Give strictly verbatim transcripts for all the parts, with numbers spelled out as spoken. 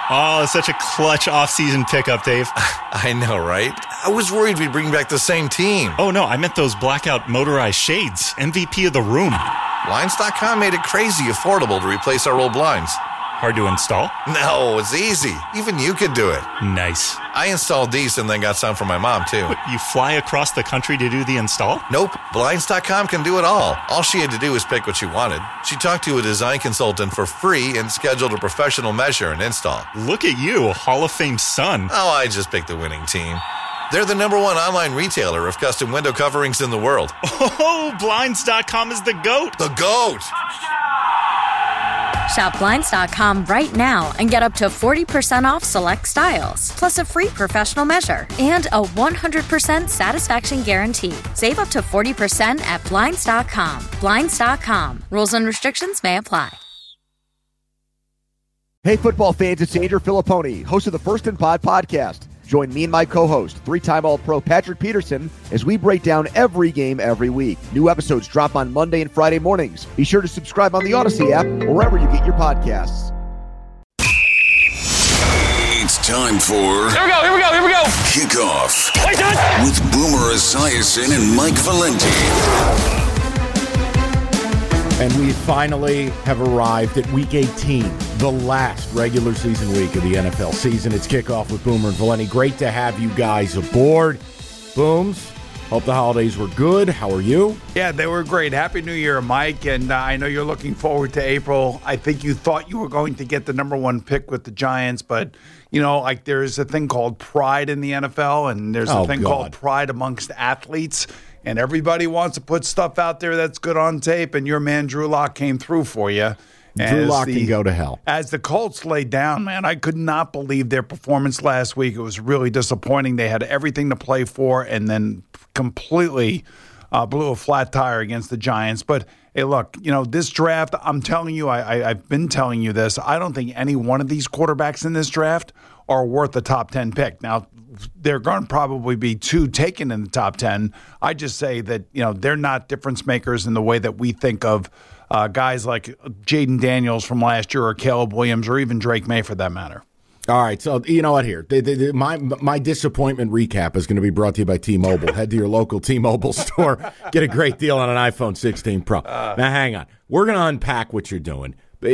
Oh, it's such a clutch off-season pickup, Dave. I know, right? I was worried we'd bring back the same team. Oh, no, I meant those blackout motorized shades. M V P of the room. Blinds dot com made it crazy affordable to replace our old blinds. Hard to install? No, it's easy. Even you could do it. Nice. I installed these and then got some for my mom, too. What, you fly across the country to do the install? Nope. Blinds dot com can do it all. All she had to do was pick what she wanted. She talked to a design consultant for free and scheduled a professional measure and install. Look at you, Hall of Fame son. Oh, I just picked the winning team. They're the number one online retailer of custom window coverings in the world. Oh, Blinds dot com is the GOAT. The GOAT! Shop Blinds dot com right now and get up to forty percent off select styles, plus a free professional measure and a one hundred percent satisfaction guarantee. Save up to forty percent at Blinds dot com. Blinds dot com. Rules and restrictions may apply. Hey, football fans, it's Andrew Filipponi, host of the First and Pod podcast. Join me and my co-host, three-time All-Pro Patrick Peterson, as we break down every game every week. New episodes drop on Monday and Friday mornings. Be sure to subscribe on the Odyssey app or wherever you get your podcasts. It's time for... Here we go, here we go, here we go! Kickoff Wait, with Boomer Esiason and Mike Valenti. And we finally have arrived at Week eighteen, the last regular season week of the N F L season. It's Kickoff with Boomer and Valenti. Great to have you guys aboard. Booms, hope the holidays were good. How are you? Yeah, they were great. Happy New Year, Mike. And uh, I know you're looking forward to April. I think you thought you were going to get the number one pick with the Giants, but, you know, like there's a thing called pride in the N F L, and there's a Oh, thing God. called pride amongst athletes. And everybody wants to put stuff out there that's good on tape, and your man Drew Lock came through for you. Drew As Lock the- can go to hell. As the Colts laid down, man, I could not believe their performance last week. It was really disappointing. They had everything to play for and then completely uh, blew a flat tire against the Giants. But, hey, look, you know, this draft, I'm telling you, I, I, I've been telling you this, I don't think any one of these quarterbacks in this draft are worth the top ten pick. Now, there are going to probably be two taken in the top ten. I just say that, you know, they're not difference makers in the way that we think of uh, guys like Jaden Daniels from last year or Caleb Williams or even Drake May for that matter. All right, so you know what here? The, the, the, my my disappointment recap is going to be brought to you by T-Mobile. Head to your local T-Mobile store. Get a great deal on an iPhone sixteen Pro. Uh, now, hang on. We're going to unpack what you're doing.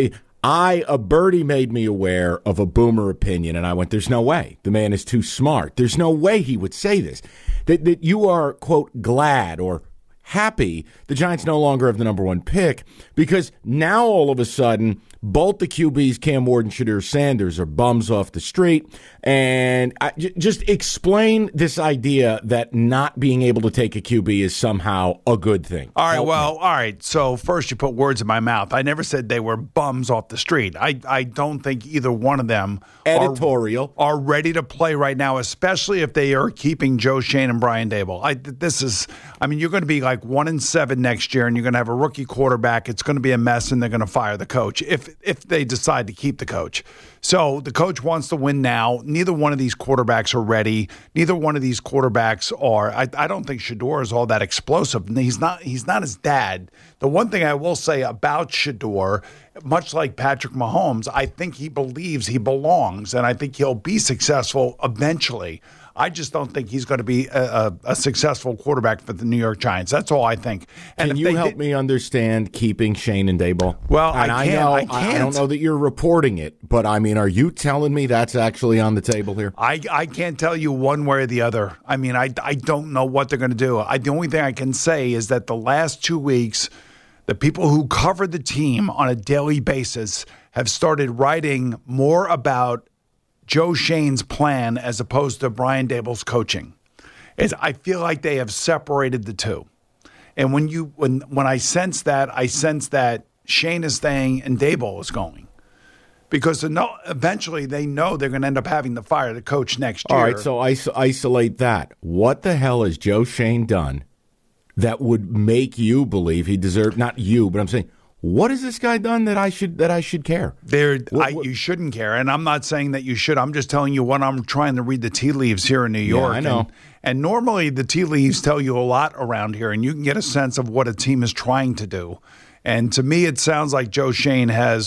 I, a birdie made me aware of a Boomer opinion, and I went, there's no way. The man is too smart. There's no way he would say this. That, that you are, quote, glad or happy the Giants no longer have the number one pick because now all of a sudden both the Q Bs, Cam Ward and Shadur Sanders, are bums off the street. And I, j- just explain this idea that not being able to take a Q B is somehow a good thing. All right, Help well, me. all right. So first you put words in my mouth. I never said they were bums off the street. I, I don't think either one of them Editorial. Are, are ready to play right now, especially if they are keeping Joe Shane and Brian Dable. I, this is, I mean, you're going to be like one and seven next year, and you're going to have a rookie quarterback. It's going to be a mess, and they're going to fire the coach if if they decide to keep the coach. So the coach wants to win now. Neither one of these quarterbacks are ready. Neither one of these quarterbacks are. I, I don't think Shador is all that explosive. He's not. He's not his dad. The one thing I will say about Shador, much like Patrick Mahomes, I think he believes he belongs, and I think he'll be successful eventually. I just don't think he's going to be a, a, a successful quarterback for the New York Giants. That's all I think. And Can if you they help did- me understand keeping Shane and Dable? Well, and I can't. know, I I can't. don't know that you're reporting it, but I mean, are you telling me that's actually on the table here? I, I can't tell you one way or the other. I mean, I, I don't know what they're going to do. I, the only thing I can say is that the last two weeks, the people who cover the team on a daily basis have started writing more about Joe Shane's plan as opposed to Brian Dable's coaching. It's, I feel like they have separated the two. And when you when when I sense that, I sense that Shane is staying and Dable is going. Because no, eventually they know they're going to end up having to fire the coach next year. All right, so is- isolate that. What the hell has Joe Shane done that would make you believe he deserved, not you, but I'm saying, what has this guy done that I should that I should care? There, What- I, what- you shouldn't care, and I'm not saying that you should. I'm just telling you what I'm trying to read the tea leaves here in New York. I know. And, and normally the tea leaves tell you a lot around here, and you can get a sense of what a team is trying to do. And to me, it sounds like Joe Shane has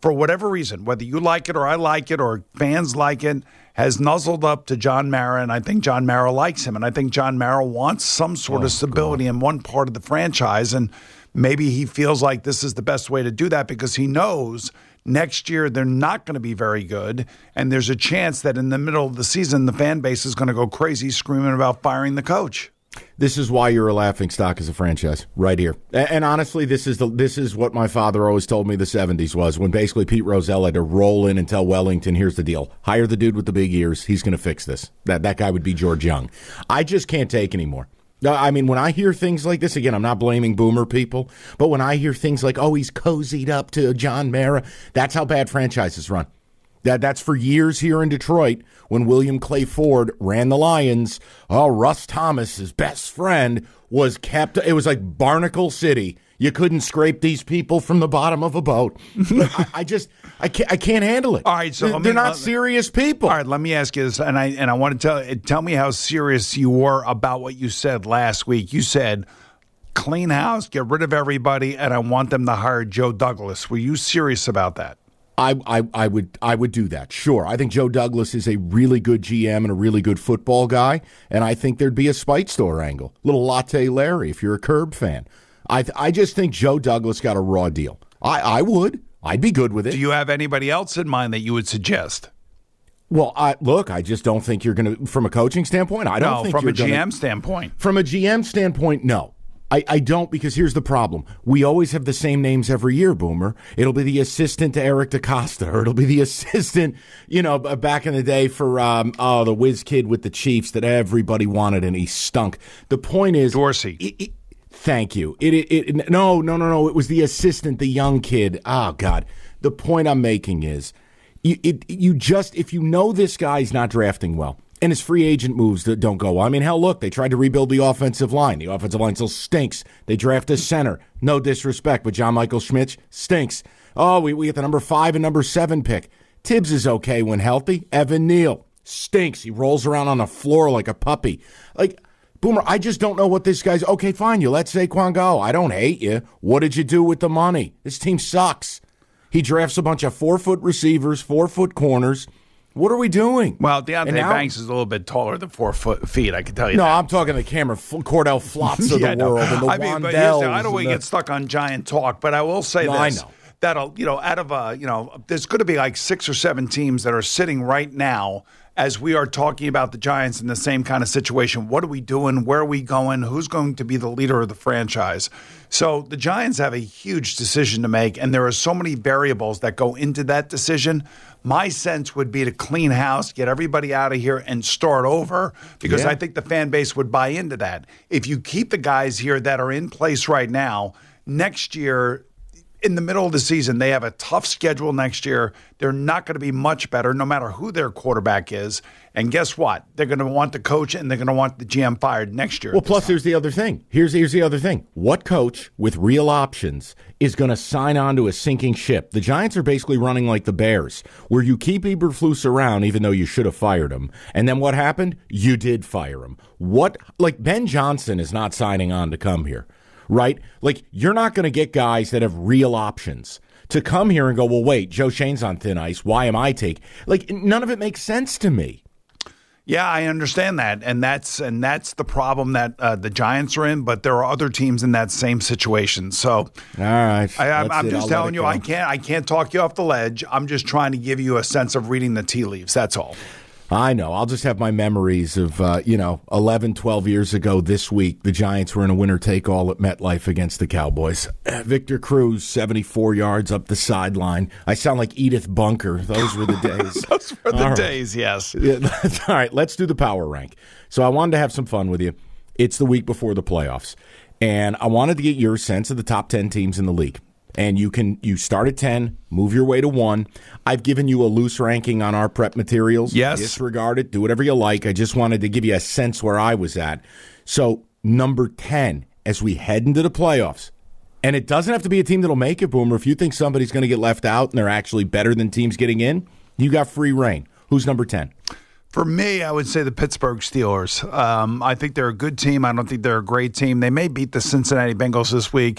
for whatever reason, whether you like it or I like it or fans like it, has nuzzled up to John Mara, and I think John Mara likes him, and I think John Mara wants some sort Oh, of stability God. in one part of the franchise, and maybe he feels like this is the best way to do that because he knows next year they're not going to be very good, and there's a chance that in the middle of the season the fan base is going to go crazy screaming about firing the coach. This is why you're a laughingstock as a franchise, right here. And, and honestly, this is the this is what my father always told me the seventies was, when basically Pete Rozelle had to roll in and tell Wellington, here's the deal. Hire the dude with the big ears. He's going to fix this. That that guy would be George Young. I just can't take anymore. I mean, when I hear things like this, again, I'm not blaming boomer people, but when I hear things like, oh, he's cozied up to John Mara, that's how bad franchises run. That That's for years here in Detroit when William Clay Ford ran the Lions. Oh, Russ Thomas, his best friend, was kept. It was like Barnacle City. You couldn't scrape these people from the bottom of a boat. I, I just, I can't, I can't handle it. All right, so they're, let me- they're not let- serious people. All right, let me ask you this, and I and I want to tell tell me how serious you were about what you said last week. You said clean house, get rid of everybody, and I want them to hire Joe Douglas. Were you serious about that? I, I, I would I would do that, sure. I think Joe Douglas is a really good G M and a really good football guy, and I think there'd be a Spite Store angle. Little Latte Larry if you're a Curb fan. I I just think Joe Douglas got a raw deal. I, I would. I'd be good with it. Do you have anybody else in mind that you would suggest? Well, I, look, I just don't think you're going to, from a coaching standpoint, I don't No, think from you're a G M gonna, standpoint. From a G M standpoint, no. I, I don't, because here's the problem. We always have the same names every year, Boomer. It'll be the assistant to Eric DaCosta, or it'll be the assistant, you know, back in the day for, um, oh, the whiz kid with the Chiefs that everybody wanted and he stunk. The point is... Dorsey. It, it, thank you. It, it, it No, no, no, no. It was the assistant, the young kid. Oh, God. The point I'm making is, you, it, you just, if you know this guy's not drafting well, and his free agent moves that don't go well. I mean, hell, look, they tried to rebuild the offensive line. The offensive line still stinks. They draft a center. No disrespect, but John Michael Schmitz stinks. Oh, we, we get the number five and number seven pick. Tibbs is okay when healthy. Evan Neal stinks. He rolls around on the floor like a puppy. Like, Boomer, I just don't know what this guy's... Okay, fine, you let Saquon go. I don't hate you. What did you do with the money? This team sucks. He drafts a bunch of four-foot receivers, four-foot corners. What are we doing? Well, Deontay now, Banks is a little bit taller than four foot feet. I can tell you. No, that. I'm talking the Cameron F- Cordell Flotts of Yeah, the no. world and the I mean, but here's the- I don't want to the, get stuck on giant talk, but I will say No, I this: know. that you know, out of uh, you know, there's going to be like six or seven teams that are sitting right now as we are talking about the Giants in the same kind of situation. What are we doing? Where are we going? Who's going to be the leader of the franchise? So the Giants have a huge decision to make, and there are so many variables that go into that decision. My sense would be to clean house, get everybody out of here, and start over, because Yeah. I think the fan base would buy into that. If you keep the guys here that are in place right now, next year, in the middle of the season, they have a tough schedule next year. They're not going to be much better, no matter who their quarterback is. And guess what? They're going to want the coach and they're going to want the G M fired next year. Well, plus there's the other thing. Here's here's the other thing. What coach with real options is going to sign on to a sinking ship? The Giants are basically running like the Bears, where you keep Eberflus around even though you should have fired him. And then what happened? You did fire him. What? Like Ben Johnson is not signing on to come here. Right? Like, you're not going to get guys that have real options to come here and go, well, wait, Joe Shane's on thin ice. Why am I take? Like, none of it makes sense to me. Yeah, I understand that, and that's and that's the problem that uh, the Giants are in. But there are other teams in that same situation. So, all right, I, I'm, that's I'm it. just I'll telling let it you, go. I can't I can't talk you off the ledge. I'm just trying to give you a sense of reading the tea leaves. That's all. I know. I'll just have my memories of, uh, you know, eleven, twelve years ago this week, the Giants were in a winner-take-all at MetLife against the Cowboys. Victor Cruz, seventy-four yards up the sideline. I sound like Edith Bunker. Those were the days. Those were the All right. days, yes. Yeah, all right, let's do the power rank. So I wanted to have some fun with you. It's the week before the playoffs, and I wanted to get your sense of the top ten teams in the league. And you can you start at ten, move your way to one. I've given you a loose ranking on our prep materials. Yes. Disregard it. Do whatever you like. I just wanted to give you a sense where I was at. So number ten, as we head into the playoffs, and it doesn't have to be a team that'll make it, Boomer. If you think somebody's going to get left out and they're actually better than teams getting in, you got free reign. Who's number ten? For me, I would say the Pittsburgh Steelers. Um, I think they're a good team. I don't think they're a great team. They may beat the Cincinnati Bengals this week.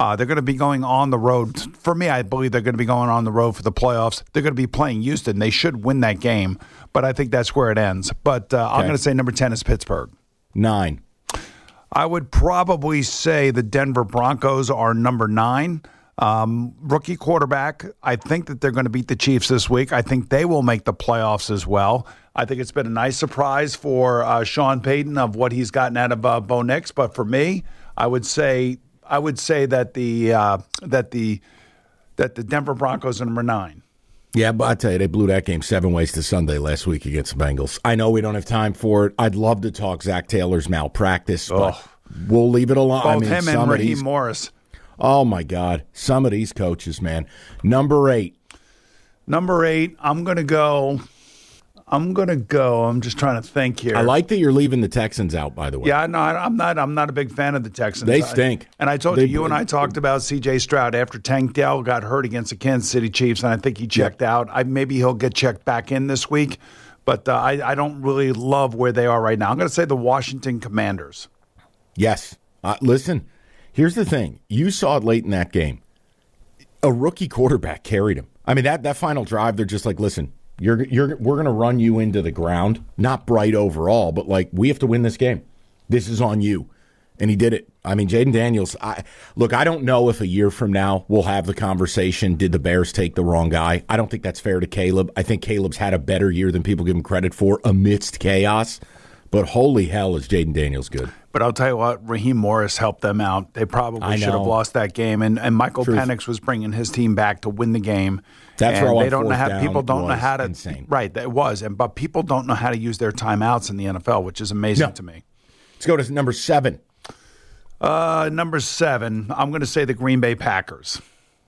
Uh, they're going to be going on the road. For me, I believe they're going to be going on the road for the playoffs. They're going to be playing Houston. They should win that game, but I think that's where it ends. But uh, okay. I'm going to say number ten is Pittsburgh. Nine. I would probably say the Denver Broncos are number nine. Um, rookie quarterback, I think that they're going to beat the Chiefs this week. I think they will make the playoffs as well. I think it's been a nice surprise for uh, Sean Payton of what he's gotten out of uh, Bo Nix. But for me, I would say I would say that the uh, that the that the Denver Broncos are number nine. Yeah, but I tell you, they blew that game seven ways to Sunday last week against the Bengals. I know we don't have time for it. I'd love to talk Zach Taylor's malpractice, but oh. we'll leave it alone. Both I mean, him and Raheem these, Morris. Oh, my God. Some of these coaches, man. Number eight. Number eight, I'm going to go. I'm going to go. I'm just trying to think here. I like that you're leaving the Texans out, by the way. Yeah, no, I'm not. I'm not a big fan of the Texans. They stink. I, and I told they, you, you and I talked about C J Stroud after Tank Dell got hurt against the Kansas City Chiefs, and I think he checked yeah. out. I, maybe he'll get checked back in this week, but uh, I, I don't really love where they are right now. I'm going to say the Washington Commanders. Yes. Uh, listen, here's the thing. You saw it late in that game. A rookie quarterback carried him. I mean, that, that final drive, they're just like, listen, You're you're we're going to run you into the ground. Not bright overall, but like we have to win this game. This is on you. And he did it. I mean, Jaden Daniels, I, look, I don't know if a year from now we'll have the conversation, did the Bears take the wrong guy? I don't think that's fair to Caleb. I think Caleb's had a better year than people give him credit for amidst chaos. But holy hell is Jaden Daniels good. But I'll tell you what, Raheem Morris helped them out. They probably should have lost that game. And, and Michael Truth. Penix was bringing his team back to win the game. That's and where they don't know how people don't know how to insane. Right, it was. And but people don't know how to use their timeouts in the N F L, which is amazing no. to me. Let's go to number seven. Uh, number seven, I'm going to say the Green Bay Packers.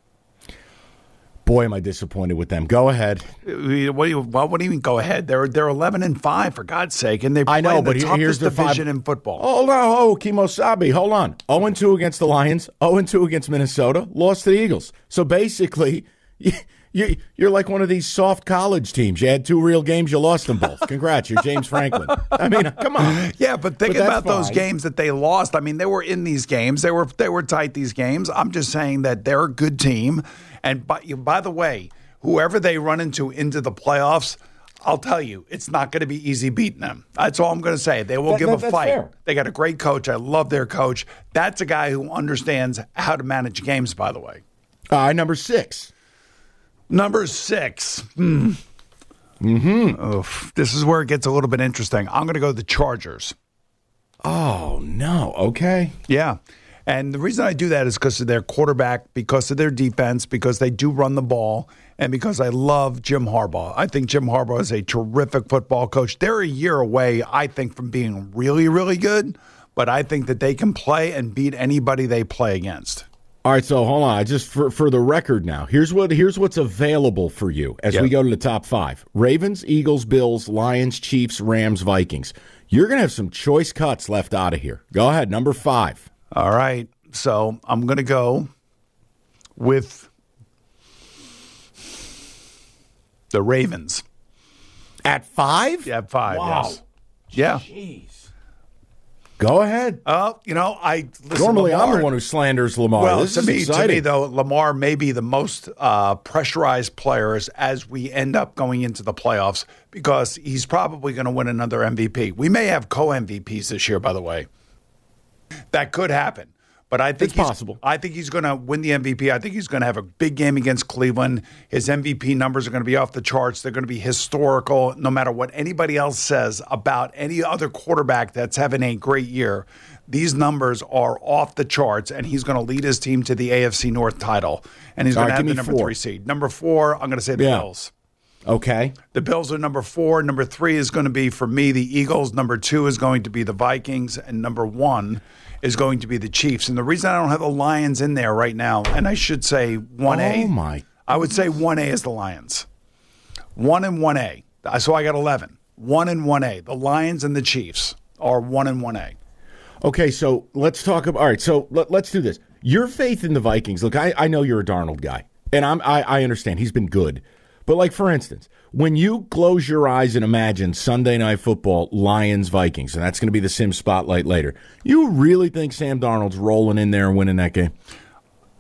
Boy, am I disappointed with them. Go ahead. What do you? Well, what do you mean? Go ahead. They're they're eleven and five for God's sake, and they play I know, in the but toughest here's the division five. in football. Oh no, oh Kimosabe, hold on. zero and two against the Lions. zero and two against Minnesota. Lost to the Eagles. So basically, you, you you're like one of these soft college teams. You had two real games, you lost them both. Congrats, you're James Franklin. I mean, come on. Yeah, but think but about those fine. games that they lost. I mean, they were in these games. They were they were tight. These games. I'm just saying that they're a good team. And by by the way. Whoever they run into into the playoffs, I'll tell you, it's not going to be easy beating them. That's all I'm going to say. They will that, give that, a fight. Fair. They got a great coach. I love their coach. That's a guy who understands how to manage games, by the way. Uh, number six. Number six. Hmm. Mm-hmm. Oof. This is where it gets a little bit interesting. I'm going to go to the Chargers. Oh, no. Okay. Yeah. And the reason I do that is because of their quarterback, because of their defense, because they do run the ball, and because I love Jim Harbaugh. I think Jim Harbaugh is a terrific football coach. They're a year away, I think, from being really, really good, but I think that they can play and beat anybody they play against. All right, so hold on. Just for, for the record now, here's what here's what's available for you as yep. we go to the top five. Ravens, Eagles, Bills, Lions, Chiefs, Rams, Vikings. You're going to have some choice cuts left out of here. Go ahead, number five. All right, so I'm going to go with the Ravens. At five? Yeah, at five, wow. yes. Yeah. Jeez. Go ahead. Oh, uh, you know, I listen, Normally Lamar, I'm the one who slanders Lamar. Well, this to is me, exciting. to me, though, Lamar may be the most uh, pressurized players as we end up going into the playoffs because he's probably going to win another M V P. We may have co-M V Ps this year, by the way. That could happen. But I think it's he's, possible. I think he's going to win the M V P. I think he's going to have a big game against Cleveland. His M V P numbers are going to be off the charts. They're going to be historical no matter what anybody else says about any other quarterback that's having a great year. These numbers are off the charts, and he's going to lead his team to the A F C North title. And he's going right, to have the number four. three seed. Number four, I'm going to say the yeah. Bills. Okay. The Bills are number four. Number three is going to be, for me, the Eagles. Number two is going to be the Vikings. And number one is going to be the Chiefs. And the reason I don't have the Lions in there right now, and I should say one A. Oh, my. I would say one A is the Lions. one and one A. So I got eleven. one and one A. The Lions and the Chiefs are one and one A. Okay, so let's talk about – all right, so let, let's do this. Your faith in the Vikings – look, I, I know you're a Darnold guy, and I'm, I, I understand. He's been good. But, like, for instance, when you close your eyes and imagine Sunday Night Football, Lions-Vikings, and that's going to be the Sim Spotlight later, you really think Sam Darnold's rolling in there and winning that game?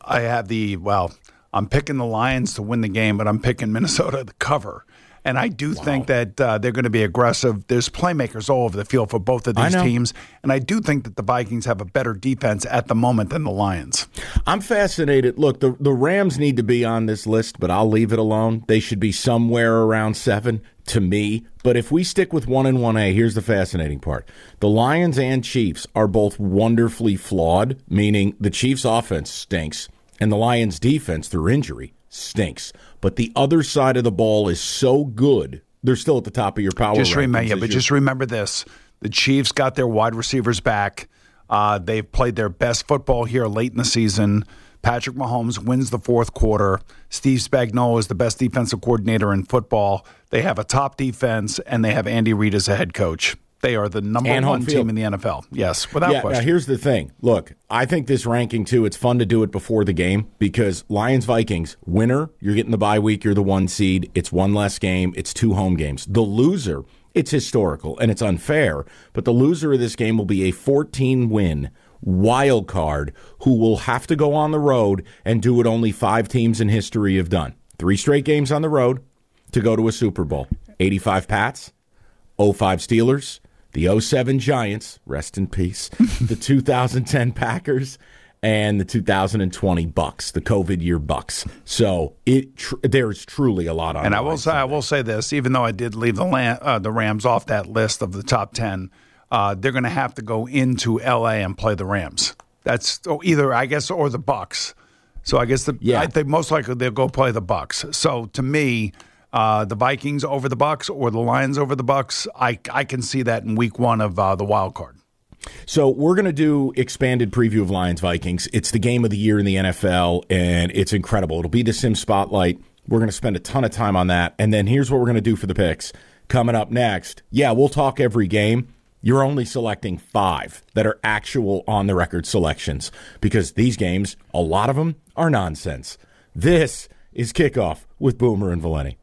I have the, well, I'm picking the Lions to win the game, but I'm picking Minnesota to cover. And I do wow. think that uh, they're going to be aggressive. There's playmakers all over the field for both of these teams. And I do think that the Vikings have a better defense at the moment than the Lions. I'm fascinated. Look, the, the Rams need to be on this list, but I'll leave it alone. They should be somewhere around seven to me. But if we stick with one and one A, here's the fascinating part. The Lions and Chiefs are both wonderfully flawed, meaning the Chiefs' offense stinks and the Lions' defense, through injury, stinks. But the other side of the ball is so good, they're still at the top of your power just rankings. Remember, yeah, but just remember this. The Chiefs got their wide receivers back. Uh, they've played their best football here late in the season. Patrick Mahomes wins the fourth quarter. Steve Spagnuolo is the best defensive coordinator in football. They have a top defense, and they have Andy Reid as a head coach. They are the number and one team in the N F L. Yes, without yeah, question. Now here's the thing. Look, I think this ranking, too, it's fun to do it before the game because Lions-Vikings, winner, you're getting the bye week, you're the one seed. It's one less game. It's two home games. The loser, it's historical and it's unfair, but the loser of this game will be a fourteen-win wild card who will have to go on the road and do what only five teams in history have done. Three straight games on the road to go to a Super Bowl. eighty-five Pats, oh five Steelers, the oh seven Giants, rest in peace, the two thousand ten Packers, and the two thousand twenty Bucks, the COVID year Bucks. So it tr- there's truly a lot on. And I will say, I will say this: even though I did leave the Lam- uh, the Rams off that list of the top ten, uh, they're going to have to go into L A and play the Rams. That's either, I guess, or the Bucks. So I guess the yeah. I think most likely they'll go play the Bucks. So to me. Uh, the Vikings over the Bucks or the Lions over the Bucks, I I can see that in week one of uh, the wild card. So we're going to do expanded preview of Lions-Vikings. It's the game of the year in the N F L, and it's incredible. It'll be the Sim Spotlight. We're going to spend a ton of time on that. And then here's what we're going to do for the picks. Coming up next, yeah, we'll talk every game. You're only selecting five that are actual on-the-record selections because these games, a lot of them, are nonsense. This is Kickoff with Boomer and Valenti.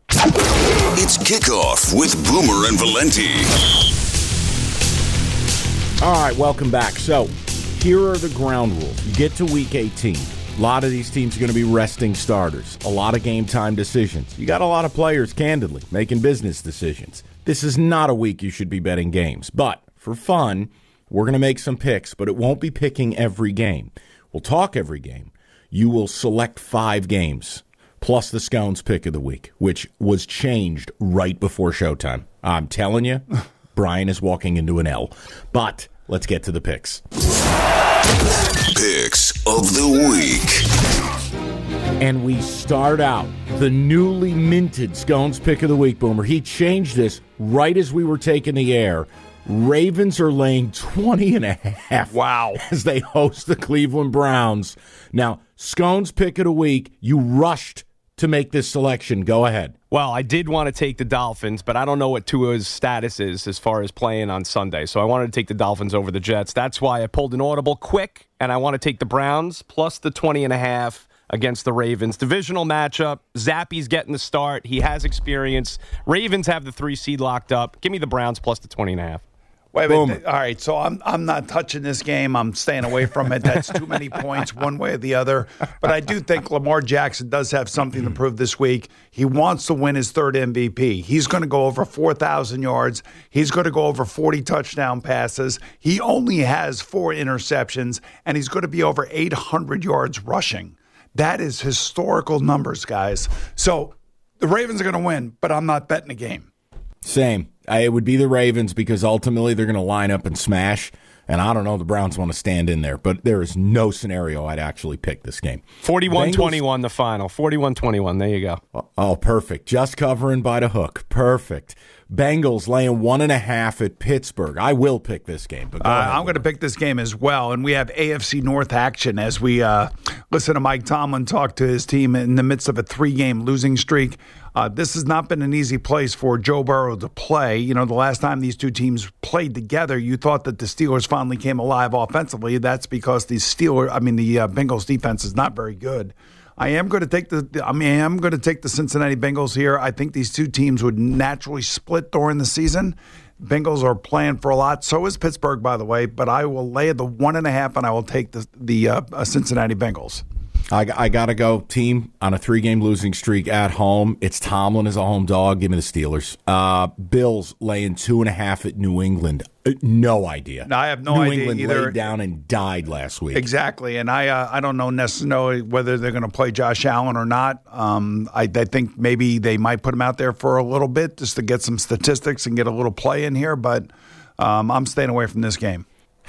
It's Kickoff with Boomer and Valenti. All right, welcome back. So here are the ground rules. You get to week eighteen. A lot of these teams are going to be resting starters. A lot of game time decisions. You got a lot of players, candidly, making business decisions. This is not a week you should be betting games. But for fun, we're going to make some picks, but it won't be picking every game. We'll talk every game. You will select five games. Plus the Scones pick of the week, which was changed right before showtime. I'm telling you, Brian is walking into an L. But let's get to the picks. Picks of the week. And we start out the newly minted Scones pick of the week, Boomer. He changed this right as we were taking the air. Ravens are laying twenty and a half. Wow. As they host the Cleveland Browns. Now, Scones pick of the week, you rushed to make this selection. Go ahead. Well, I did want to take the Dolphins, but I don't know what Tua's status is as far as playing on Sunday. So I wanted to take the Dolphins over the Jets. That's why I pulled an audible quick, and I want to take the Browns plus the twenty and a half against the Ravens. Divisional matchup. Zappy's getting the start. He has experience. Ravens have the three seed locked up. Give me the Browns plus the twenty and a half. Wait a minute. All right, so I'm I'm not touching this game. I'm staying away from it. That's too many points one way or the other. But I do think Lamar Jackson does have something to prove this week. He wants to win his third M V P. He's going to go over four thousand yards. He's going to go over forty touchdown passes. He only has four interceptions, and he's going to be over eight hundred yards rushing. That is historical numbers, guys. So the Ravens are going to win, but I'm not betting the game. Same. I, it would be the Ravens because ultimately they're going to line up and smash. And I don't know, the Browns want to stand in there. But there is no scenario I'd actually pick this game. forty-one twenty-one the final. forty-one twenty-one. There you go. Oh, perfect. Just covering by the hook. Perfect. Bengals laying one and a half at Pittsburgh. I will pick this game. But go uh, ahead, I'm going to pick this game as well. And we have A F C North action as we uh, listen to Mike Tomlin talk to his team in the midst of a three-game losing streak. Uh, this has not been an easy place for Joe Burrow to play. You know, the last time these two teams played together, you thought that the Steelers finally came alive offensively. That's because the Steelers, I mean, the uh, Bengals defense is not very good. I am going to take the. I mean, I am going to take the Cincinnati Bengals here. I think these two teams would naturally split during the season. Bengals are playing for a lot. So is Pittsburgh, by the way. But I will lay the one and a half, and I will take the the uh, Cincinnati Bengals. I, I got to go team on a three-game losing streak at home. It's Tomlin as a home dog. Give me the Steelers. Uh, Bills laying two and a half at New England. Uh, no idea. No, I have no New idea England either. laid down and died last week. Exactly, and I uh, I don't know necessarily whether they're going to play Josh Allen or not. Um, I, I think maybe they might put him out there for a little bit just to get some statistics and get a little play in here, but um, I'm staying away from this game.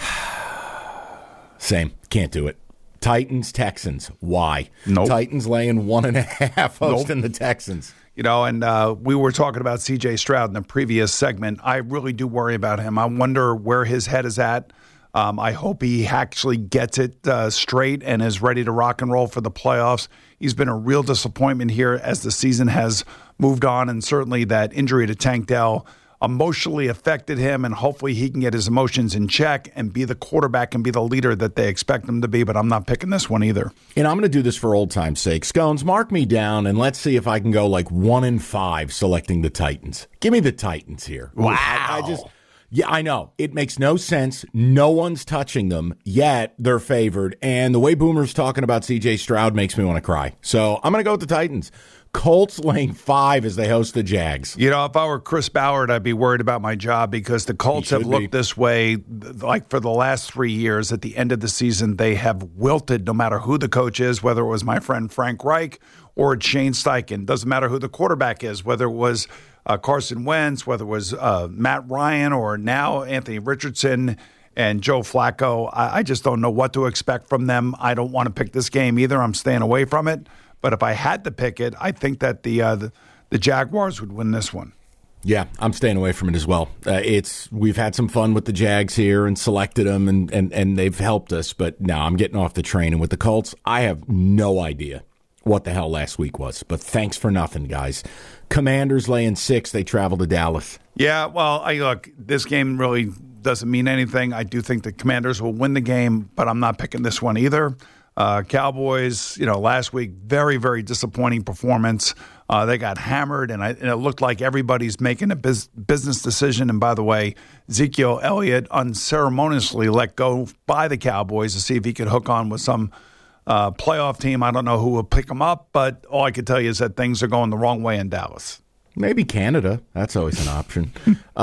Same. Can't do it. Titans, Texans. Why? Nope. Titans laying one and a half hosting Nope. the Texans. You know, and uh, we were talking about C J Stroud in the previous segment. I really do worry about him. I wonder where his head is at. Um, I hope he actually gets it uh, straight and is ready to rock and roll for the playoffs. He's been a real disappointment here as the season has moved on, and certainly that injury to Tank Dell emotionally affected him, and hopefully he can get his emotions in check and be the quarterback and be the leader that they expect him to be, but I'm not picking this one either. And I'm going to do this for old time's sake. Scones, mark me down, and let's see if I can go like one in five selecting the Titans. Give me the Titans here. Wow. I, I just, yeah, I know. It makes no sense. No one's touching them, yet they're favored. And the way Boomer's talking about C J Stroud makes me want to cry. So I'm going to go with the Titans. Colts laying five as they host the Jags. You know, if I were Chris Ballard, I'd be worried about my job because the Colts have looked be. this way like for the last three years. At the end of the season, they have wilted no matter who the coach is, whether it was my friend Frank Reich or it's Shane Steichen. Doesn't matter who the quarterback is, whether it was uh, Carson Wentz, whether it was uh, Matt Ryan or now Anthony Richardson and Joe Flacco. I, I just don't know what to expect from them. I don't want to pick this game either. I'm staying away from it. But if I had to pick it, I think that the uh, the, the Jaguars would win this one. Yeah, I'm staying away from it as well. Uh, it's we've had some fun with the Jags here and selected them, and, and, and they've helped us. But now I'm getting off the train. And with the Colts, I have no idea what the hell last week was. But thanks for nothing, guys. Commanders laying six. They travel to Dallas. Yeah, well, I look, this game really doesn't mean anything. I do think the Commanders will win the game, but I'm not picking this one either. Uh, Cowboys, you know, last week, very, very disappointing performance. Uh, they got hammered, and, I, and it looked like everybody's making a biz, business decision. And by the way, Ezekiel Elliott unceremoniously let go by the Cowboys to see if he could hook on with some uh, playoff team. I don't know who will pick him up, but all I can tell you is that things are going the wrong way in Dallas. Maybe Canada. That's always an option.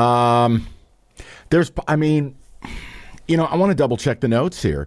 um, there's, I mean, you know, I want to double check the notes here.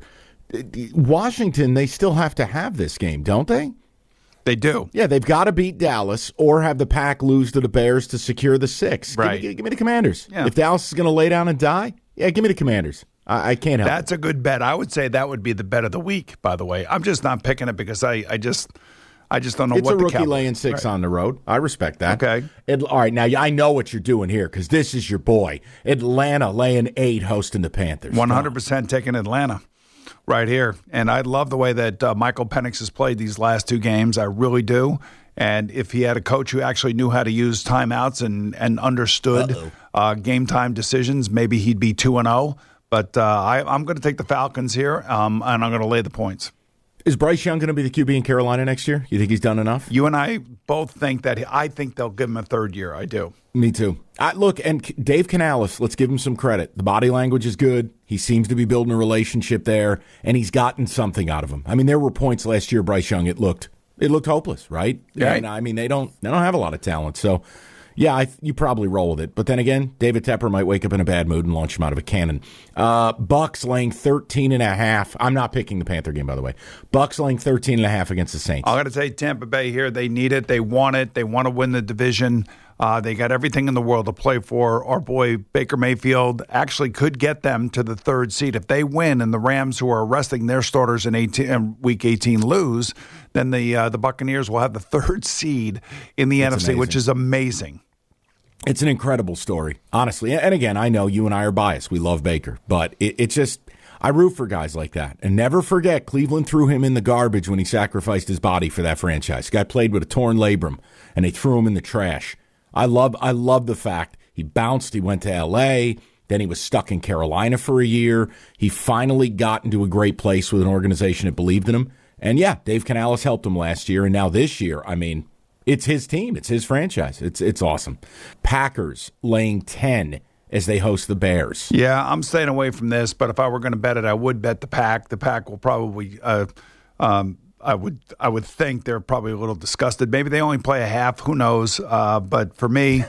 Washington, they still have to have this game, don't they? They do. Yeah, they've got to beat Dallas or have the Pack lose to the Bears to secure the six. Right. Give me, give me the Commanders. Yeah. If Dallas is going to lay down and die, yeah, give me the Commanders. I, I can't help That's it. a good bet. I would say that would be the bet of the week, by the way. I'm just not picking it because I, I just I just don't know It's what a the rookie Cowboys- laying six Right. on the road. I respect that. Okay. It, all right, now I know what you're doing here because this is your boy. Atlanta laying eight hosting the Panthers. one hundred percent taking Atlanta right here. And I love the way that uh, Michael Penix has played these last two games. I really do. And if he had a coach who actually knew how to use timeouts and, and understood uh, game time decisions, maybe he'd be two and oh. But uh, I, I'm going to take the Falcons here, um, and I'm going to lay the points. Is Bryce Young going to be the Q B in Carolina next year? You think he's done enough? You and I both think that he, I think they'll give him a third year. I do. Me too. I, look, and Dave Canales, let's give him some credit. The body language is good. He seems to be building a relationship there, and he's gotten something out of him. I mean, there were points last year, Bryce Young, it looked it looked hopeless, right? Right. And I mean, they don't they don't have a lot of talent, so yeah, I, you probably roll with it. But then again, David Tepper might wake up in a bad mood and launch him out of a cannon. Uh, Bucks laying thirteen and a half. I'm not picking the Panther game, by the way. Bucks laying thirteen and a half against the Saints. I'm going to say Tampa Bay here. They need it. They want it. They want to win the division. Uh, they got everything in the world to play for. Our boy Baker Mayfield actually could get them to the third seed. If they win and the Rams, who are resting their starters in eighteen, week eighteen, lose, then the uh, the Buccaneers will have the third seed in the N F C, amazing. which is amazing. It's an incredible story, honestly. And again, I know you and I are biased. We love Baker. But it, it just, I root for guys like that. And never forget, Cleveland threw him in the garbage when he sacrificed his body for that franchise. Guy played with a torn labrum, and they threw him in the trash. I love, I love the fact he bounced, he went to L A, then he was stuck in Carolina for a year. He finally got into a great place with an organization that believed in him. And yeah, Dave Canales helped him last year. And now this year, I mean, it's his team. It's his franchise. It's it's awesome. Packers laying ten as they host the Bears. Yeah, I'm staying away from this, but if I were going to bet it, I would bet the Pack. The Pack will probably uh, um, I would I would think they're probably a little disgusted. Maybe they only play a half. Who knows? Uh, but for me,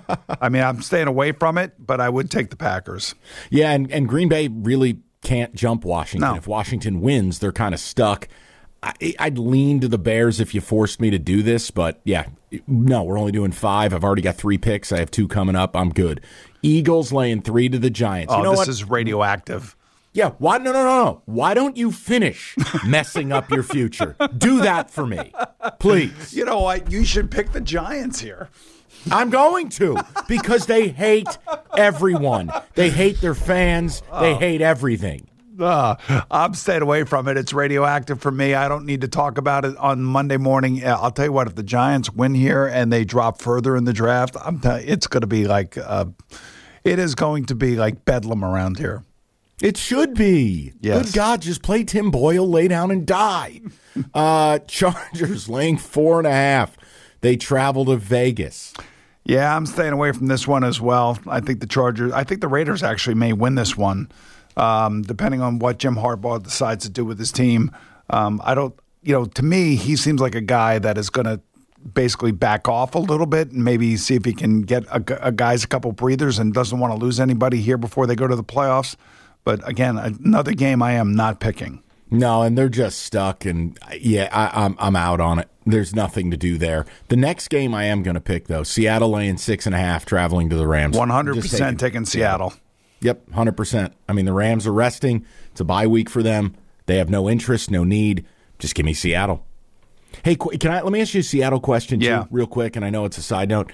I mean, I'm staying away from it, but I would take the Packers. Yeah, and, and Green Bay really can't jump Washington. No. If Washington wins, they're kind of stuck. I, I'd lean to the Bears if you forced me to do this, but yeah, no, we're only doing five. I've already got three picks. I have two coming up. I'm good. Eagles laying three to the Giants. Oh, you know this what? is radioactive. Yeah, why? No, no, no, no. Why don't you finish messing up your future? Do that for me, please. You know what? You should pick the Giants here. I'm going to, because they hate everyone. They hate their fans. They Oh. hate everything. Uh, I'm staying away from it. It's radioactive for me. I don't need to talk about it on Monday morning. Uh, I'll tell you what, if the Giants win here and they drop further in the draft, I'm t- it's going to be like, uh, it is going to be like bedlam around here. It should be. Yes. Good God, just play Tim Boyle, lay down and die. uh, Chargers laying four and a half. They travel to Vegas. Yeah, I'm staying away from this one as well. I think the Chargers, I think the Raiders actually may win this one, um, depending on what Jim Harbaugh decides to do with his team. Um, I don't, you know, to me, he seems like a guy that is going to basically back off a little bit and maybe see if he can get a, a guys a couple breathers and doesn't want to lose anybody here before they go to the playoffs. But again, another game I am not picking. No, and they're just stuck, and yeah, I, I'm I'm out on it. There's nothing to do there. The next game I am going to pick, though, Seattle laying six and a half, traveling to the Rams. one hundred percent Just taking, taking Seattle. Yep, one hundred percent. I mean, the Rams are resting. It's a bye week for them. They have no interest, no need. Just give me Seattle. Hey, can I let me ask you a Seattle question, too, yeah. real quick, and I know it's a side note.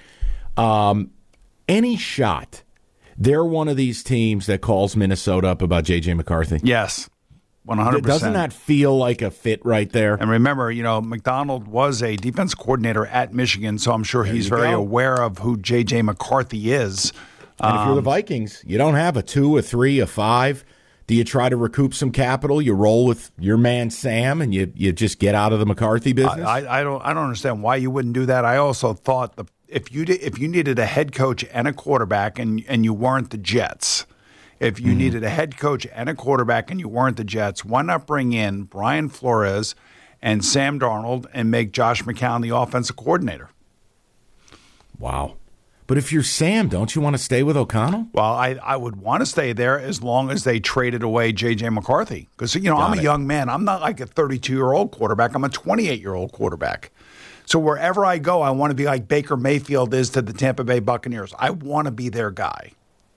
Um, any shot they're one of these teams that calls Minnesota up about J J McCarthy? Yes, one hundred percent. Doesn't that feel like a fit right there? And remember, you know, McDonald was a defense coordinator at Michigan, so I'm sure There he's you very go. aware of who J J McCarthy is. And if you're the Um, Vikings, you don't have a two, a three, a five. Do you try to recoup some capital? You roll with your man Sam, and you you just get out of the McCarthy business? I, I, I don't I don't understand why you wouldn't do that. I also thought the if you did, if you needed a head coach and a quarterback, and and you weren't the Jets, if you Mm-hmm. needed a head coach and a quarterback and you weren't the Jets, why not bring in Brian Flores and Sam Darnold and make Josh McCown the offensive coordinator? Wow. But if you're Sam, don't you want to stay with O'Connell? Well, I, I would want to stay there as long as they traded away J J McCarthy. Because, you know, Got I'm a it. young man. I'm not like a thirty-two-year-old quarterback. I'm a twenty-eight-year-old quarterback. So wherever I go, I want to be like Baker Mayfield is to the Tampa Bay Buccaneers. I want to be their guy.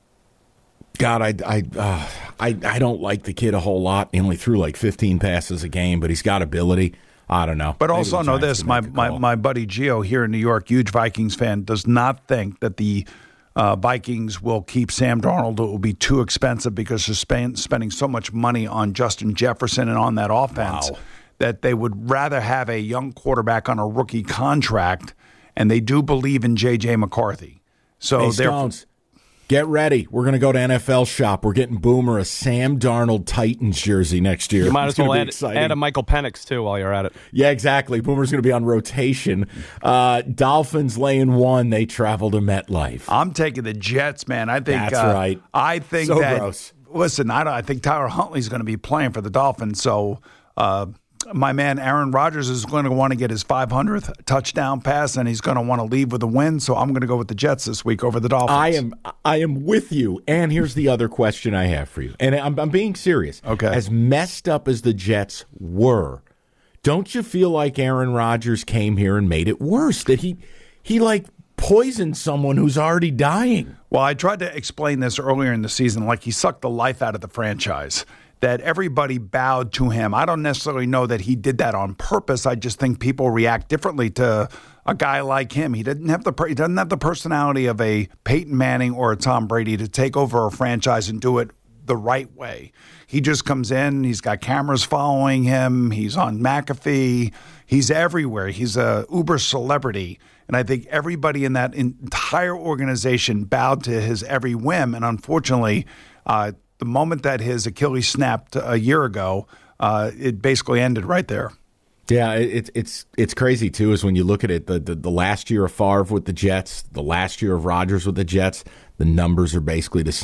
God, I I, uh, I I don't like the kid a whole lot. He only threw like fifteen passes a game, but he's got ability. I don't know. But Maybe also the know Giants this, can my, make a my, call. my buddy Gio here in New York, huge Vikings fan, does not think that the uh, Vikings will keep Sam Darnold. It will be too expensive because they're spend, spending so much money on Justin Jefferson and on that offense Wow. that they would rather have a young quarterback on a rookie contract, and they do believe in J J McCarthy. So Hey, they're Stones, get ready. We're going to go to N F L Shop. We're getting Boomer a Sam Darnold Titans jersey next year. You might It's as well gonna be add, exciting. add a Michael Penix, too, while you're at it. Yeah, exactly. Boomer's going to be on rotation. Uh, Dolphins laying one. They travel to MetLife. I'm taking the Jets, man. I think That's uh, right. I think So that. gross. Listen, I, don't, I think Tyler Huntley's going to be playing for the Dolphins, so uh, my man Aaron Rodgers is going to want to get his five hundredth touchdown pass, and he's going to want to leave with a win. So I'm going to go with the Jets this week over the Dolphins. I am I am with you. And here's the other question I have for you. And I'm, I'm being serious. Okay. As messed up as the Jets were, don't you feel like Aaron Rodgers came here and made it worse? That he he like poisoned someone who's already dying. Well, I tried to explain this earlier in the season, like he sucked the life out of the franchise, that everybody bowed to him. I don't necessarily know that he did that on purpose. I just think people react differently to a guy like him. He didn't have the he doesn't have the personality of a Peyton Manning or a Tom Brady to take over a franchise and do it the right way. He just comes in, he's got cameras following him, he's on McAfee, he's everywhere. He's a uber celebrity. And I think everybody in that entire organization bowed to his every whim. And unfortunately, uh, the moment that his Achilles snapped a year ago, uh, it basically ended right there. Yeah, it's it's it's crazy too. Is when you look at it, the, the the last year of Favre with the Jets, the last year of Rodgers with the Jets, the numbers are basically the same.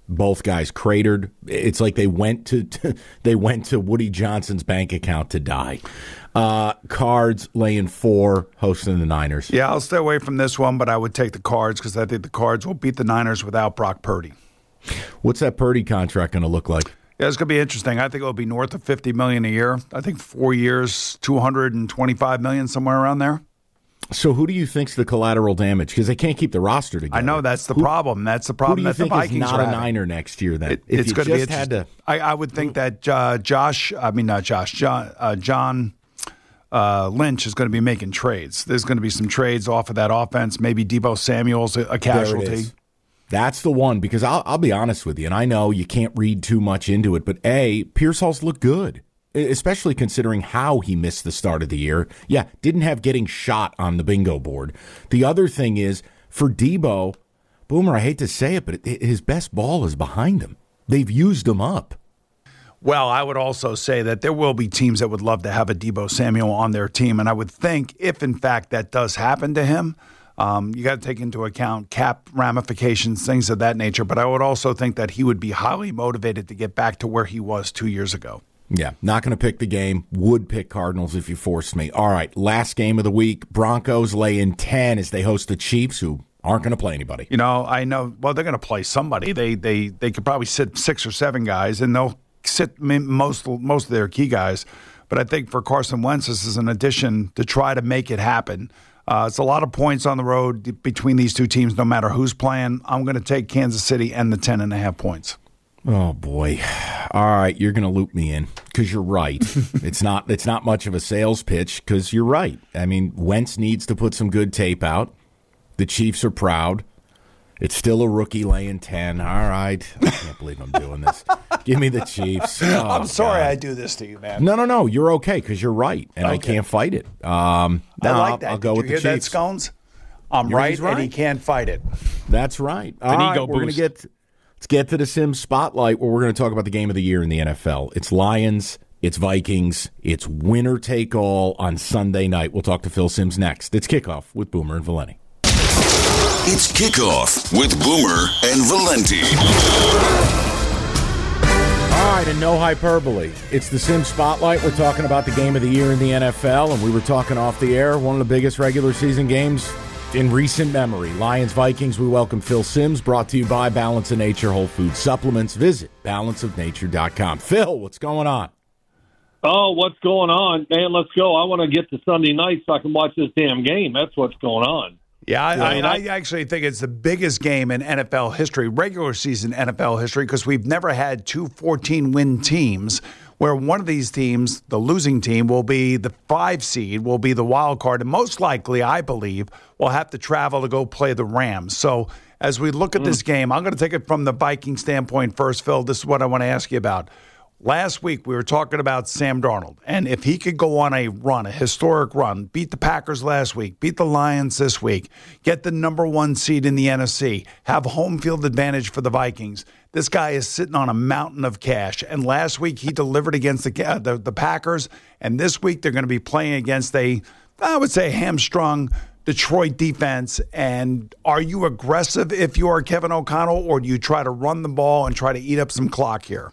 Both guys cratered. It's like they went to, to they went to Woody Johnson's bank account to die. Uh, Cards laying four, hosting the Niners. Yeah, I'll stay away from this one, but I would take the Cards because I think the Cards will beat the Niners without Brock Purdy. What's that Purdy contract going to look like? Yeah, it's going to be interesting. I think it'll be north of fifty million dollars a year. I think four years, two hundred twenty-five million dollars, somewhere around there. So who do you think's the collateral damage? Because they can't keep the roster together. I know that's the who, problem. That's the problem. Who do you that think the Vikings is not are a having. Niner next year? Then it, if it's you going to be just had to. I, I would think that uh, Josh. I mean, not Josh. John. Uh, John uh, Lynch is going to be making trades. There's going to be some trades off of that offense. Maybe Deebo Samuel's a, a casualty. There it is. That's the one, because I'll, I'll be honest with you, and I know you can't read too much into it, but A, Pearsall's looked good, especially considering how he missed the start of the year. Yeah, didn't have getting shot on the bingo board. The other thing is, for Deebo, Boomer, I hate to say it, but his best ball is behind him. They've used him up. Well, I would also say that there will be teams that would love to have a Deebo Samuel on their team, and I would think if, in fact, that does happen to him, Um, you got to take into account cap ramifications, things of that nature. But I would also think that he would be highly motivated to get back to where he was two years ago. Yeah, not going to pick the game. Would pick Cardinals if you forced me. All right, last game of the week. Broncos lay in ten as they host the Chiefs, who aren't going to play anybody. You know, I know. Well, they're going to play somebody. They they they could probably sit six or seven guys, and they'll sit most most of their key guys. But I think for Carson Wentz, this is an addition to try to make it happen. Uh, it's a lot of points on the road between these two teams, no matter who's playing. I'm going to take Kansas City and the ten and a half points. Oh, boy. All right, you're going to loop me in because you're right. it's not it's not much of a sales pitch because you're right. I mean, Wentz needs to put some good tape out. The Chiefs are proud. It's still a rookie laying ten. All right. I can't believe I'm doing this. Give me the Chiefs. Oh, I'm sorry God. I do this to you, man. No, no, no. You're okay because you're right, and okay. I can't fight it. Um, I no, like that. I'll, I'll go Did with you the hear Chiefs. That, Scones? I'm You're right, right, and he can't fight it. That's right. All right, ego we're going to boost. get let's get to the Sims Spotlight, where we're going to talk about the game of the year in the N F L. It's Lions. It's Vikings. It's winner take all on Sunday night. We'll talk to Phil Sims next. It's Kickoff with Boomer and Valenti. It's Kickoff with Boomer and Valenti. All right, and no hyperbole. It's the Sim Spotlight. We're talking about the game of the year in the N F L, and we were talking off the air, one of the biggest regular season games in recent memory. Lions-Vikings, we welcome Phil Sims, brought to you by Balance of Nature Whole Food Supplements. Visit balance of nature dot com. Phil, what's going on? Oh, what's going on? Man, let's go. I want to get to Sunday night so I can watch this damn game. That's what's going on. Yeah, I, Yeah. I mean, I actually think it's the biggest game in N F L history, regular season N F L history, because we've never had two fourteen-win teams where one of these teams, the losing team, will be the five seed, will be the wild card, and most likely, I believe, will have to travel to go play the Rams. So as we look at mm. this game, I'm going to take it from the Viking standpoint first, Phil. This is what I want to ask you about. Last week, we were talking about Sam Darnold, and if he could go on a run, a historic run, beat the Packers last week, beat the Lions this week, get the number one seed in the N F C, have home field advantage for the Vikings, this guy is sitting on a mountain of cash. And last week, he delivered against the, uh, the, the Packers, and this week, they're going to be playing against a, I would say, hamstrung Detroit defense. And are you aggressive if you are Kevin O'Connell, or do you try to run the ball and try to eat up some clock here?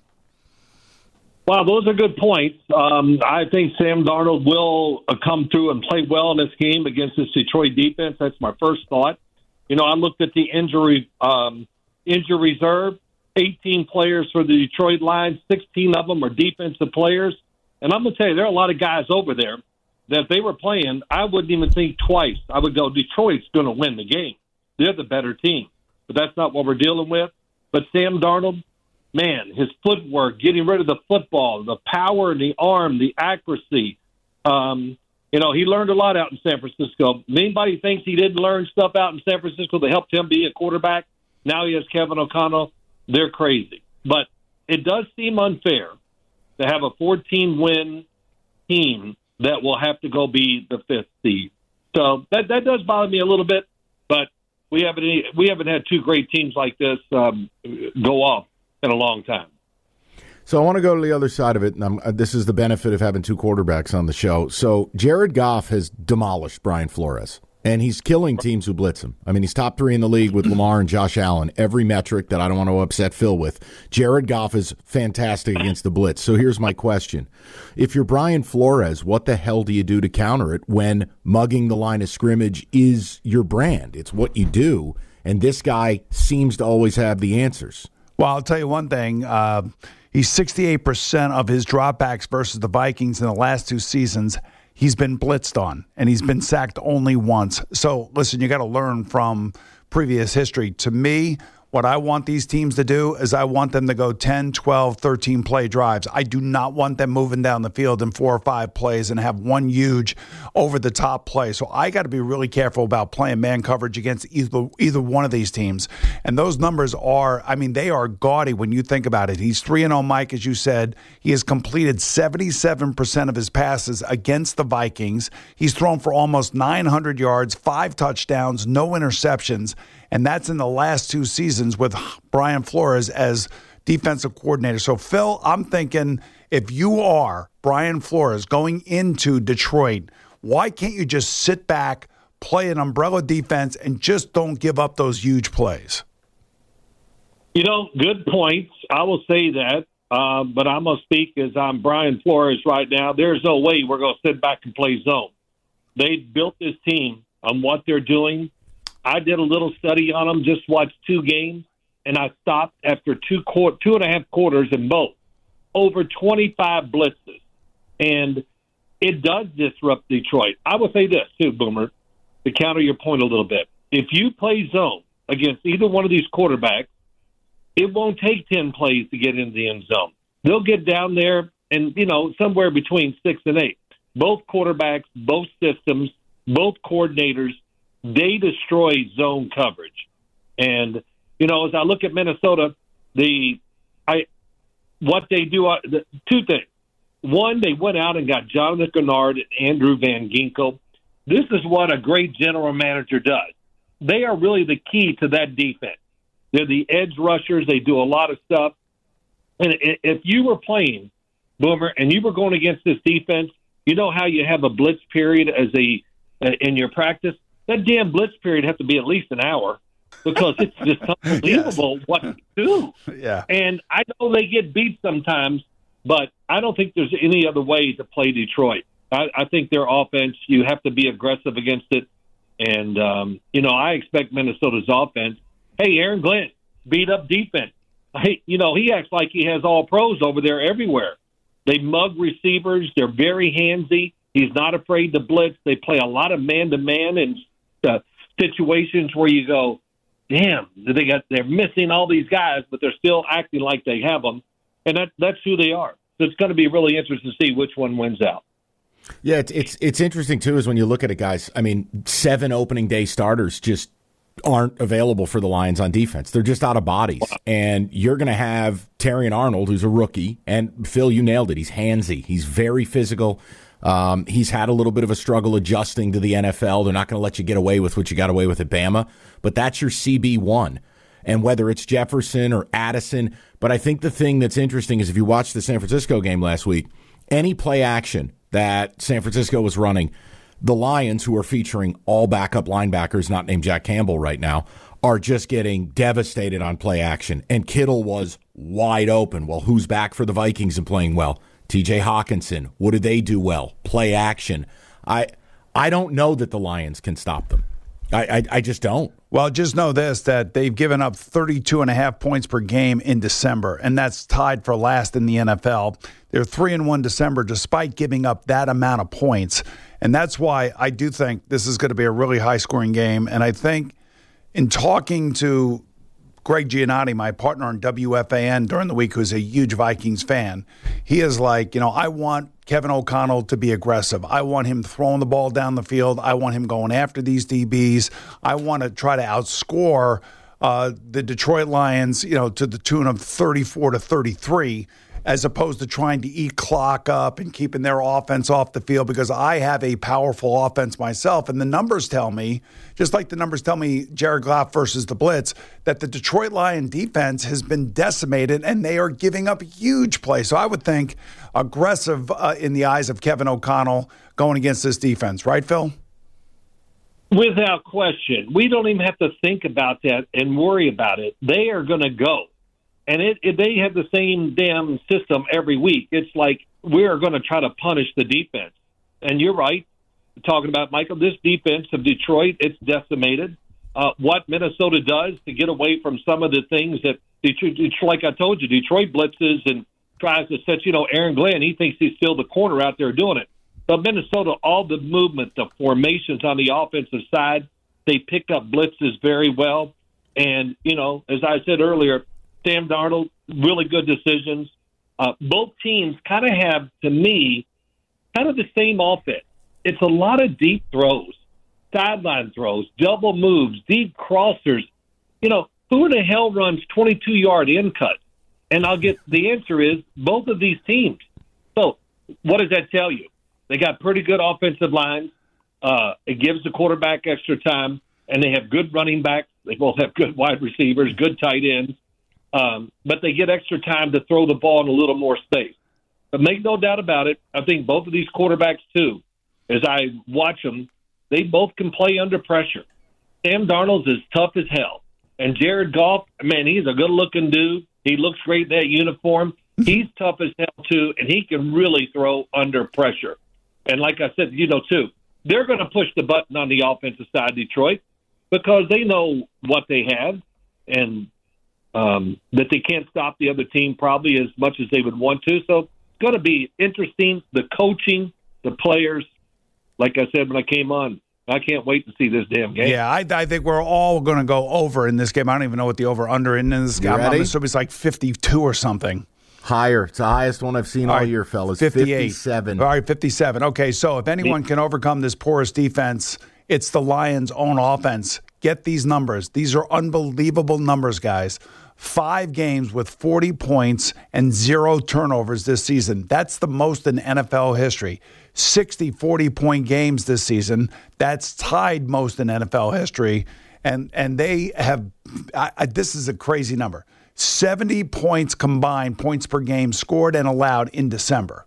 Well, those are good points. Um, I think Sam Darnold will uh, come through and play well in this game against this Detroit defense. That's my first thought. You know, I looked at the injury um, injury reserve, eighteen players for the Detroit Lions, sixteen of them are defensive players. And I'm going to tell you, there are a lot of guys over there that if they were playing, I wouldn't even think twice. I would go, Detroit's going to win the game. They're the better team. But that's not what we're dealing with. But Sam Darnold, man, his footwork, getting rid of the football, the power, the arm, the accuracy. Um, you know, he learned a lot out in San Francisco. Anybody thinks he didn't learn stuff out in San Francisco that helped him be a quarterback? Now he has Kevin O'Connell. They're crazy. But it does seem unfair to have a fourteen-win team that will have to go be the fifth seed. So that that does bother me a little bit, but we haven't we haven't had two great teams like this um, go off in a long time. So I want to go to the other side of it, and I'm, uh, this is the benefit of having two quarterbacks on the show. So Jared Goff has demolished Brian Flores, And he's killing teams who blitz him. I mean, he's top three in the league with Lamar and Josh Allen. Every metric that I don't want to upset Phil with. Jared Goff is fantastic against the blitz. So here's my question. If you're Brian Flores, what the hell do you do to counter it when mugging the line of scrimmage is your brand? It's what you do. And this guy seems to always have the answers. Well, I'll tell you one thing. Uh, he's sixty-eight percent of his dropbacks versus the Vikings in the last two seasons. He's been blitzed on, and he's been sacked only once. So, listen, you got to learn from previous history. To me, what I want these teams to do is I want them to go ten, twelve, thirteen play drives. I do not want them moving down the field in four or five plays and have one huge over-the-top play. So I got to be really careful about playing man coverage against either, either one of these teams. And those numbers are, I mean, they are gaudy when you think about it. He's three and oh, Mike, as you said. He has completed seventy-seven percent of his passes against the Vikings. He's thrown for almost nine hundred yards, five touchdowns, no interceptions. And that's in the last two seasons with Brian Flores as defensive coordinator. So, Phil, I'm thinking if you are Brian Flores going into Detroit, why can't you just sit back, play an umbrella defense, and just don't give up those huge plays? You know, good points. I will say that. Uh, but I'm going to speak as I'm Brian Flores right now. There's no way we're going to sit back and play zone. They built this team on what they're doing. I did a little study on them, just watched two games, and I stopped after two quart- two and a half quarters in both. Over twenty-five blitzes. And it does disrupt Detroit. I will say this, too, Boomer, to counter your point a little bit. If you play zone against either one of these quarterbacks, it won't take ten plays to get into the end zone. They'll get down there and, you know, somewhere between six and eight. Both quarterbacks, both systems, both coordinators, they destroy zone coverage. And, you know, as I look at Minnesota, the I what they do, uh, the, two things. One, they went out and got Jonathan Gennard and Andrew Van Ginkel. This is what a great general manager does. They are really the key to that defense. They're the edge rushers. They do a lot of stuff. And if you were playing, Boomer, and you were going against this defense, you know how you have a blitz period as a uh, in your practice? That damn blitz period has to be at least an hour because it's just unbelievable yes. what to do. Yeah. And I know they get beat sometimes, but I don't think there's any other way to play Detroit. I, I think their offense, you have to be aggressive against it. And, um, you know, I expect Minnesota's offense. Hey, Aaron Glenn, beat up defense. Hey, you know, he acts like he has all pros over there everywhere. They mug receivers. They're very handsy. He's not afraid to blitz. They play a lot of man-to-man and uh, situations where you go, damn, they got they're missing all these guys, but they're still acting like they have them, and that that's who they are. So it's going to be really interesting to see which one wins out. Yeah, it's it's it's interesting too, is when you look at it, guys. I mean, seven opening day starters just aren't available for the Lions on defense. They're just out of bodies, and you're going to have Terrion Arnold, who's a rookie, and Phil, you nailed it. He's handsy. He's very physical. Um, he's had a little bit of a struggle adjusting to the N F L. They're not going to let you get away with what you got away with at Bama, but that's your C B one. And whether it's Jefferson or Addison, but I think the thing that's interesting is if you watch the San Francisco game last week, any play action that San Francisco was running, the Lions, who are featuring all backup linebackers, not named Jack Campbell right now, are just getting devastated on play action. And Kittle was wide open. Well, who's back for the Vikings and playing well? T J Hawkinson. What do they do well? Play action. I I don't know that the Lions can stop them. I, I, I just don't. Well, just know this, that they've given up thirty-two and a half points per game in December, and that's tied for last in the N F L. They're three and one December despite giving up that amount of points. And that's why I do think this is going to be a really high-scoring game. And I think in talking to Greg Giannotti, my partner on W F A N during the week, who's a huge Vikings fan, he is like, you know, I want Kevin O'Connell to be aggressive. I want him throwing the ball down the field. I want him going after these D Bs. I want to try to outscore uh, the Detroit Lions, you know, to the tune of thirty-four to thirty-three, as opposed to trying to eat clock up and keeping their offense off the field, because I have a powerful offense myself. And the numbers tell me, just like the numbers tell me Jared Goff versus the blitz, that the Detroit Lion defense has been decimated and they are giving up huge plays. So I would think aggressive uh, in the eyes of Kevin O'Connell going against this defense. Right, Phil? Without question. We don't even have to think about that and worry about it. They are going to go. And it, it, they have the same damn system every week. It's like we're going to try to punish the defense. And you're right, talking about, Michael, this defense of Detroit, it's decimated. Uh, what Minnesota does to get away from some of the things that, Detroit, like I told you, Detroit blitzes and tries to set, you know, Aaron Glenn, he thinks he's still the corner out there doing it. But Minnesota, all the movement, the formations on the offensive side, they pick up blitzes very well. And, you know, as I said earlier, Sam Darnold, really good decisions. Uh, both teams kind of have, to me, kind of the same offense. It's a lot of deep throws, sideline throws, double moves, deep crossers. You know, who the hell runs twenty-two-yard in cuts? And I'll get the answer is both of these teams. So what does that tell you? They got pretty good offensive lines. Uh, it gives the quarterback extra time, and they have good running backs. They both have good wide receivers, good tight ends. Um, but they get extra time to throw the ball in a little more space. But make no doubt about it, I think both of these quarterbacks, too, as I watch them, they both can play under pressure. Sam Darnold's as tough as hell. And Jared Goff, man, he's a good-looking dude. He looks great in that uniform. He's tough as hell, too, and he can really throw under pressure. And like I said, you know, too, they're going to push the button on the offensive side, Detroit, because they know what they have and um, that they can't stop the other team probably as much as they would want to. So it's going to be interesting. The coaching, the players, like I said when I came on, I can't wait to see this damn game. Yeah, I, I think we're all going to go over in this game. I don't even know what the over-under in this game. I'm assuming it's like fifty-two or something. Higher. It's the highest one I've seen all, all right, year, fellas. fifty-eight. fifty-seven. All right, fifty-seven. Okay, so if anyone can overcome this porous defense, it's the Lions' own offense. Get these numbers. These are unbelievable numbers, guys. Five games with forty points and zero turnovers this season. That's the most in N F L history. sixty forty-point games this season. That's tied most in N F L history. And and they have I, I, this is a crazy number. seventy points combined, points per game scored and allowed in December.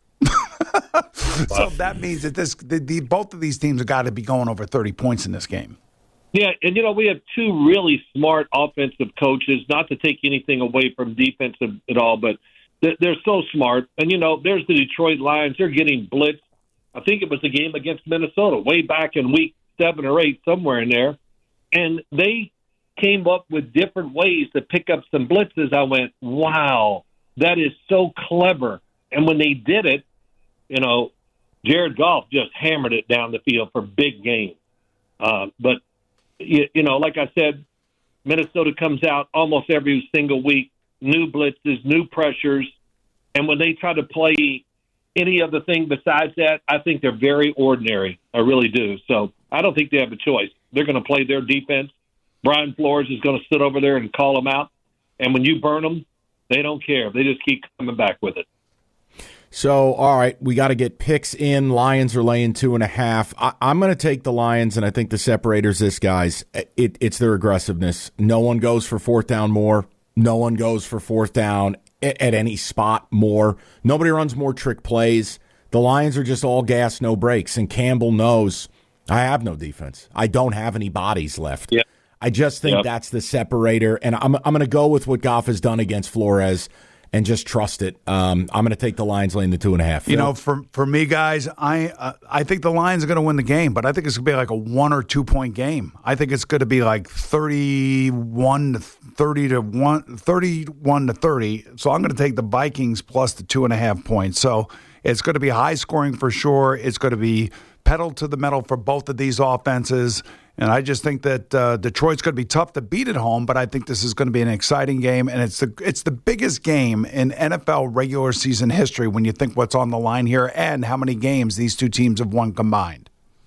So that means that this the, the, both of these teams have got to be going over thirty points in this game. Yeah, and, you know, we have two really smart offensive coaches, not to take anything away from defensive at all, but they're, they're so smart. And, you know, there's the Detroit Lions. They're getting blitzed. I think it was the game against Minnesota way back in week seven or eight, somewhere in there. And they came up with different ways to pick up some blitzes. I went, wow, that is so clever. And when they did it, you know, Jared Goff just hammered it down the field for big games. Uh, but, you, you know, like I said, Minnesota comes out almost every single week, new blitzes, new pressures. And when they try to play any other thing besides that, I think they're very ordinary. I really do. So I don't think they have a choice. They're going to play their defense. Brian Flores is going to sit over there and call them out. And when you burn them, they don't care. They just keep coming back with it. So, all right, we got to get picks in. Lions are laying two and a half. I, I'm going to take the Lions, and I think the separator's this, guys. It, it's their aggressiveness. No one goes for fourth down more. No one goes for fourth down at, at any spot more. Nobody runs more trick plays. The Lions are just all gas, no brakes, and Campbell knows I have no defense. I don't have any bodies left. Yeah. I just think yep. that's the separator, and I'm I'm going to go with what Goff has done against Flores and just trust it. Um, I'm going to take the Lions laying the two and a half. You know, for for me, guys, I uh, I think the Lions are going to win the game, but I think it's going to be like a one or two point game. I think it's going to be like thirty-one to thirty to one, thirty-one to thirty. So I'm going to take the Vikings plus the two and a half points. So it's going to be high scoring for sure. It's going to be pedal to the metal for both of these offenses. And I just think that uh, Detroit's going to be tough to beat at home, but I think this is going to be an exciting game, and it's the it's the biggest game in N F L regular season history when you think what's on the line here and how many games these two teams have won combined.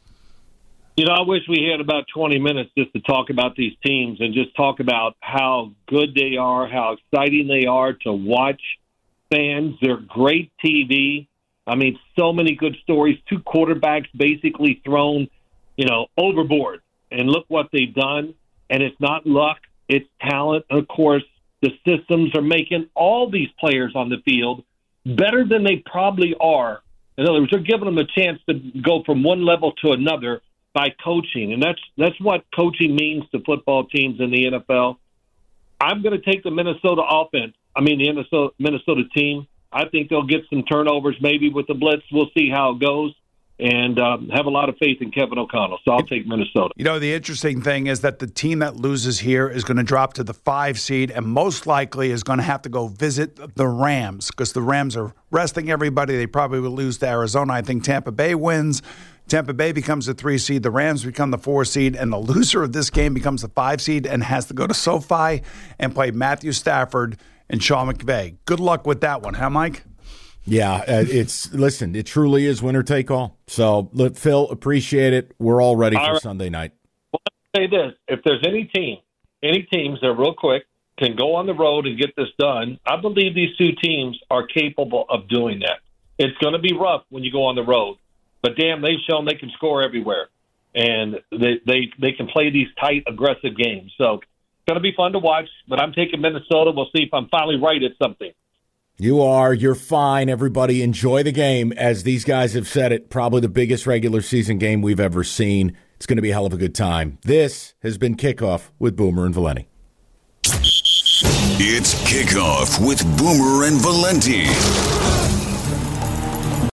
You know, I wish we had about twenty minutes just to talk about these teams and just talk about how good they are, how exciting they are to watch fans. They're great T V. I mean, so many good stories. Two quarterbacks basically thrown, you know, overboard. And look what they've done. And it's not luck, it's talent. Of course, the systems are making all these players on the field better than they probably are. In other words, they're giving them a chance to go from one level to another by coaching, and that's that's what coaching means to football teams in the N F L. I'm going to take the Minnesota offense. I mean, the Minnesota, Minnesota team. I think they'll get some turnovers maybe with the blitz. We'll see how it goes. And um, have a lot of faith in Kevin O'Connell. So I'll take Minnesota. You know, the interesting thing is that the team that loses here is going to drop to the five seed and most likely is going to have to go visit the Rams because the Rams are resting everybody. They probably will lose to Arizona. I think Tampa Bay wins. Tampa Bay becomes the three seed. The Rams become the four seed. And the loser of this game becomes the five seed and has to go to SoFi and play Matthew Stafford and Sean McVay. Good luck with that one, huh, Mike? Yeah, uh, it's listen, it truly is winner take all. So, look, Phil, appreciate it. We're all ready all for right. Sunday night. Well, I'll say this. If there's any team, any teams that real quick can go on the road and get this done, I believe these two teams are capable of doing that. It's going to be rough when you go on the road, but damn, they've shown they can score everywhere. And they, they, they can play these tight, aggressive games. So it's going to be fun to watch, but I'm taking Minnesota. We'll see if I'm finally right at something. You are. You're fine. Everybody enjoy the game. As these guys have said it, probably the biggest regular season game we've ever seen. It's going to be a hell of a good time. This has been Kickoff with Boomer and Valenti. It's Kickoff with Boomer and Valenti.